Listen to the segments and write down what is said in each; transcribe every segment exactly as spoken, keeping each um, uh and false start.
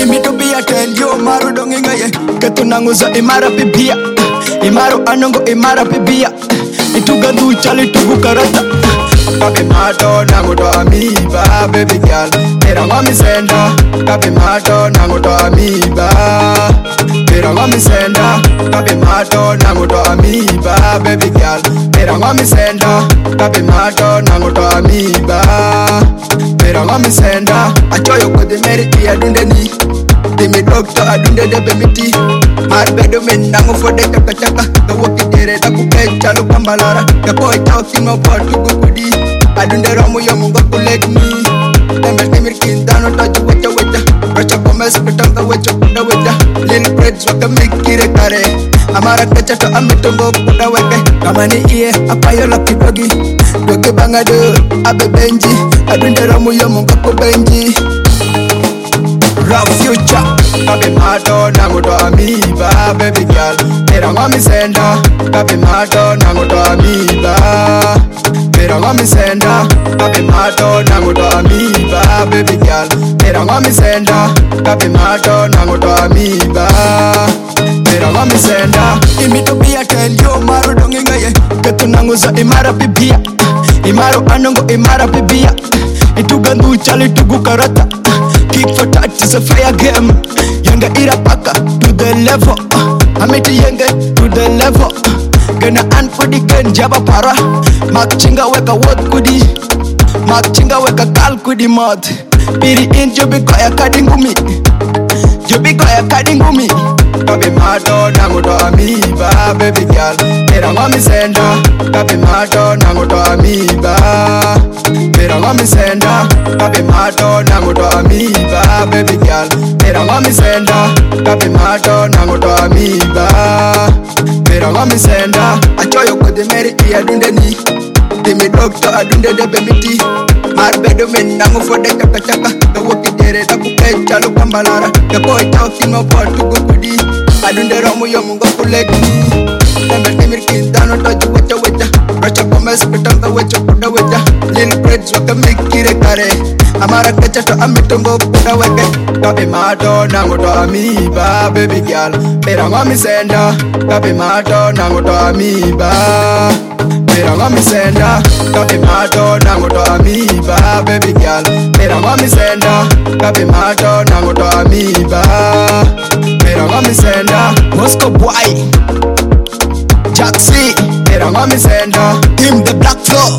Imito biya ten yo maru dongi ngaye. Ketu nanguza imara pibia. Imaro anongo imara pibia. Ituga du chali tugu karata. Kabe mato nango to amiba baby girl. Tera ngami senda. Kabe mato nango to amiba. Tera ngami senda. Kabe mato nango to amiba baby girl. Tera ngami senda. Kabe mato nango to amiba. Tera ngami senda. Achoyo kode meri iya dunde ni. Demi doctor adunde de bemiti. Mar bedo men nango fode chaka chaka. The woki tere da kuke chalo kambalara. The boy talking about to go kudi. Adunde ramu ya munga kulek me. Tembe temir kindano tajo wecha wecha. Racha komes petanga wecha kuda wecha. Lil Preds waka mikire kare. Amara kecha to amitombo kuda weke. Kamani iye apayo laki dogi. Dogi bangado abe benji. Adunde ramu ya munga kubenji. Rap future. Kabe mato nango to amiba baby girl. Tera ngami senda. Kabe mato nango to amiba. Tera ngami senda. Kabe mato nango to amiba baby girl. Tera ngami senda. Kabe mato nango to amiba. Tera ngami senda. Imito biya ten yo maru dongi ngaye. Ketu nanguza imara pibia. Imaro anongo imara pibia. Ituga ndu chali tugu karata. Kick for touch is a fire game. Younger ira paka to the level. I met the younger to the level. Gonna and for the gun jaba para. Mak chinga weka what kudi. Mak chinga weka kal kudi mod. Piri in jobi koya kadingumi. Jobi koya kadingumi. Kabe mato nango to amiba baby girl. Tera ngami senda. Kabe mato nango to amiba. Tera ngami senda. Kabe mato nango to amiba baby girl. Tera ngami senda. Kabe mato nango to amiba. Tera ngami senda. Achoyo kode meri iya dunde ni. Demi doctor adunde de bemiti. Mar bedo men nango fode chaka chaka. The woki tere da kuke chalo kambalara. The boy talking about to go kudi. Adunde ramu ya munga kulek ni. Tembe temir kindano tajo wecha wecha. Racha komes petanga wecha kuda wecha. Lil Preds waka mikire kare. Amara kecha to amitombo kuda weke. Kabe mato nango to amiba baby girl. Tera ngami senda. Kabe mato nango to amiba. Tera ngami senda. Kabe mato nango to amiba baby girl. Tera ngami senda. Kabe mato nango to amiba. Tera ngami senda. Moscow boy Jaxi. Tera ngami senda. Him the black flow.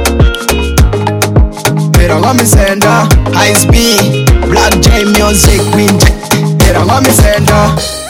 Tera ngami senda. Ice B Black J Music Queen. Tera ngami senda.